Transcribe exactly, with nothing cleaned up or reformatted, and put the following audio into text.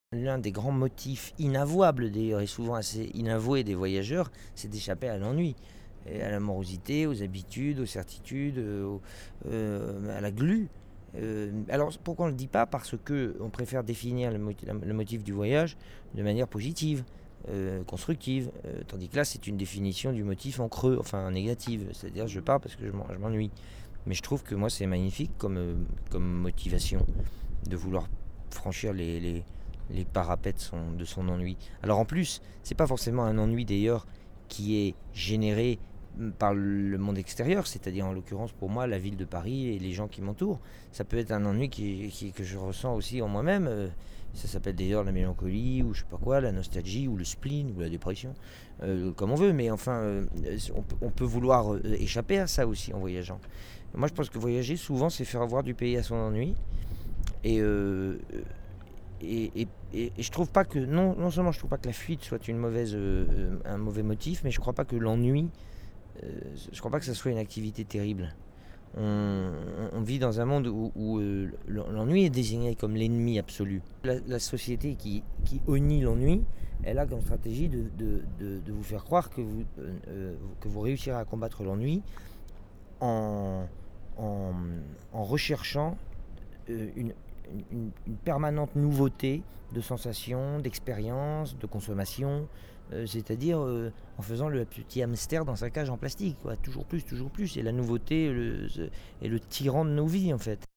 L'un des grands motifs inavouables d'ailleurs, et souvent assez inavoués des voyageurs, c'est d'échapper à l'ennui, et à la morosité, aux habitudes, aux certitudes, euh, au- euh, à la glu. Euh, alors pourquoi on ne le dit pas? Parce qu'on préfère définir le, moti- le motif du voyage de manière positive, euh, constructive, euh, tandis que là c'est une définition du motif en creux, enfin négative, c'est-à-dire je pars parce que je m'en- je m'ennuie. Mais je trouve que moi c'est magnifique comme, euh, comme motivation de vouloir franchir les, les, les parapets de son, de son ennui. Alors en plus, c'est pas forcément un ennui d'ailleurs qui est généré par le monde extérieur, c'est-à-dire en l'occurrence pour moi la ville de Paris et les gens qui m'entourent. Ça peut être un ennui qui, qui- que je ressens aussi en moi-même. Euh, Ça s'appelle d'ailleurs la mélancolie ou je sais pas quoi, la nostalgie ou le spleen ou la dépression, euh, comme on veut. Mais enfin, euh, on, peut, on peut vouloir euh, échapper à ça aussi en voyageant. Moi, je pense que voyager souvent, c'est faire avoir du pays à son ennui. Et, euh, et, et, et- et je trouve pas que non, non seulement je trouve pas que la fuite soit une mauvaise, euh, un mauvais motif, mais je crois pas que l'ennui, euh, je crois pas que ça soit une activité terrible. On, on vit dans un monde où, où, euh, l'ennui est désigné comme l'ennemi absolu. La, la société qui, qui honnit l'ennui, elle a comme stratégie de, de, de, de vous faire croire que vous, euh, euh, que vous réussirez à combattre l'ennui en, en, en recherchant euh, une, une, une permanente nouveauté de sensations, d'expériences, de consommation, euh, c'est-à-dire euh, en faisant le petit hamster dans sa cage en plastique, quoi. Toujours plus, toujours plus. Et la nouveauté le, est le tyran de nos vies, en fait.